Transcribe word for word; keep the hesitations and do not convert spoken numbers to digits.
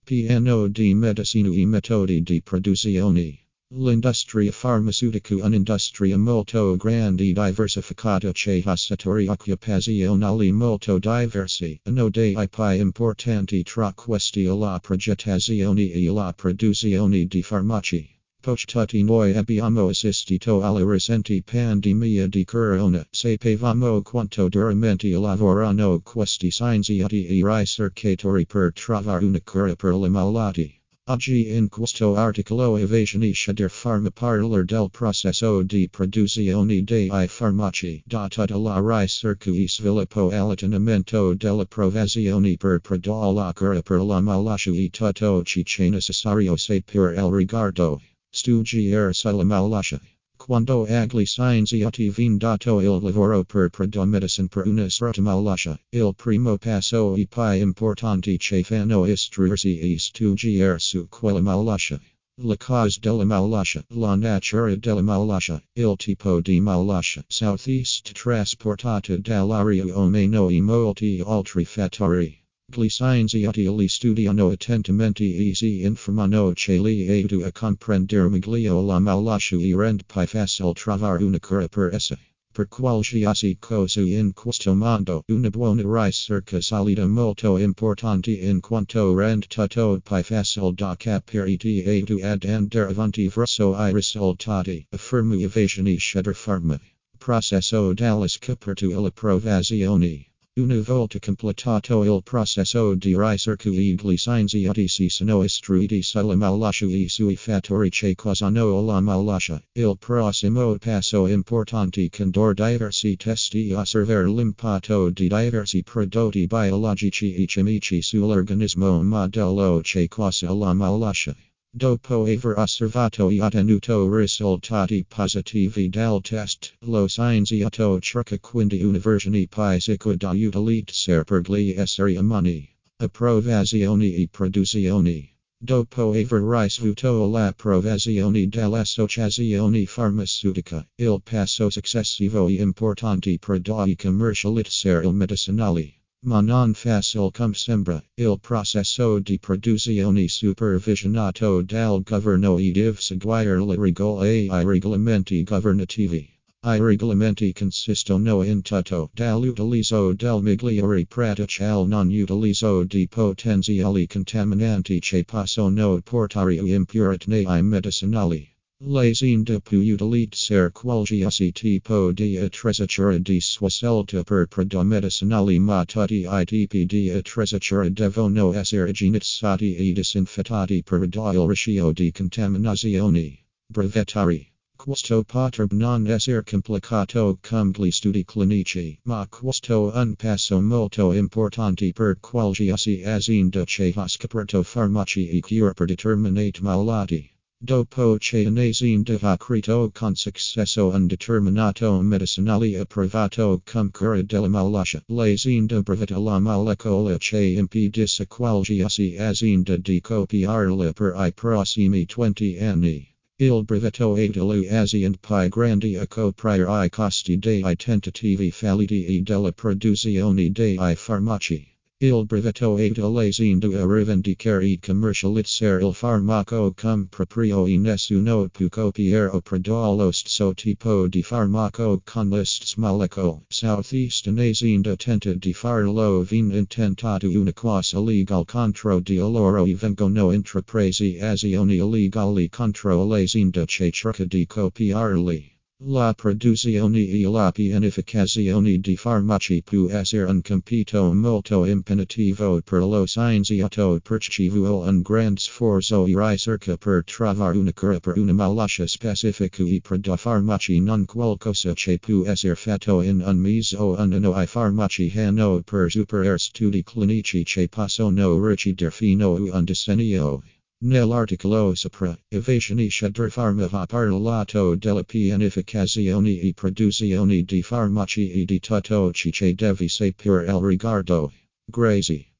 Piano di medicina e metodi di produzione. L'industria farmaceutica è un'industria molto grande e diversificata che ha settori occupazionali molto diversi. Uno dei più importanti tra questi è la progettazione e la produzione di farmaci. Poch tutti noi abbiamo assistito alla recente pandemia di corona. Sapevamo quanto duramente lavorano questi scienziati e ricercatori per trovare una cura per la malattia. Oggi in questo articolo evasione der farma parlar del processo di produzione dei farmaci, da tutta la ricerca e sviluppo all'ottenimento dell'approvazione per produrre la cura per la malattia e tutto ciò che necessario sapere al riguardo. Studiare sulla malattia. Quando agli scienziati viene dato il lavoro per produrre medicine per una certa malattia, il primo passo e più importante che fanno istruirsi e studiare su quella malattia. La causa della malattia, la natura della malattia, il tipo di malattia, southeast trasportata dall'aria o meno e molti altri fattori. Gli scienziati li studiano attentamente e si informano che li aiuta a comprendere meglio la malattia e rende più facile trovare una cura per essa. Per qualsiasi cosa in questo mondo, una buona ricerca salita molto importante in quanto rende tutto più facile da capire e ti aiuta ad andare avanti verso i risultati, afferma evasione der farma. Processo della scoperta e l'approvazione. Una volta completato il processo di ricerca e gli scienziati si sono istruiti sulla malattia e sui fattori che causano la malattia, il prossimo passo importante condurre diversi test e osservare l'impatto di diversi prodotti biologici e chimici sull'organismo modello che causa la malattia. Dopo aver osservato e ottenuto risultati positivi dal test, lo scienziato cerca quindi una versione più sicura da utilizzare per gli esseri umani. Approvazione e produzione. Dopo aver ricevuto l'approvazione dell'associazione farmaceutica, il passo successivo e importante produrre e commercializzare il medicinale. Ma non facile come sembra, il processo di produzione supervisionato dal governo e deve seguire le regole e i regolamenti governativi. I regolamenti consistono in tutto dall'utilizzo del migliore pratici al non utilizzo di potenziali contaminanti che possono portare a impurità nei medicinali. L'azienda può utilizzare qualsiasi tipo di attrezzatura di sua scelta per produrre medicinali, ma tutti i tipi di attrezzatura devono essere igienizzati e disinfettati per ridurre il rischio di contaminazione. Brevettari. Questo potrebbe non essere complicato come gli studi clinici, ma questo è un passo molto importante per qualsiasi azienda che ha scoperto farmaci e cure per determinate malattie. Dopo che un'azienda ha creato con successo un determinato medicinale approvato come cura della malattia, l'azienda brevetta la molecola che impedisce qualsiasi azienda di copiarla per i prossimi venti anni. Il brevetto aiuta l'azienda più grande a coprire i costi dei tentativi falliti e della produzione dei farmaci. Il brevetto aiuta l'azienda a rivendicare e commercializzare il farmaco come proprio e nessuno può copiare o produrre lo stesso tipo di farmaco con le stesse molecole. Southeast un'azienda tenta di farlo viene intentato una cosa illegale contro di loro e vengono intraprese azioni illegali contro l'azienda che cerca di copiarli. La produzione e la pianificazione di farmaci può essere un compito molto impegnativo per lo scienziato perché ci vuole un grande sforzo e ricerca per trovare una cura per una malattia specifica e produrre farmaci non qualcosa che può essere fatto in un mese o un anno. I farmaci hanno per superare studi clinici che possono richiedere fino a un decennio. Nell'articolo sopra, evasione der farma ha parlato della pianificazione e produzione di farmaci e di tutto ciò che devi sapere al riguardo. Grazie.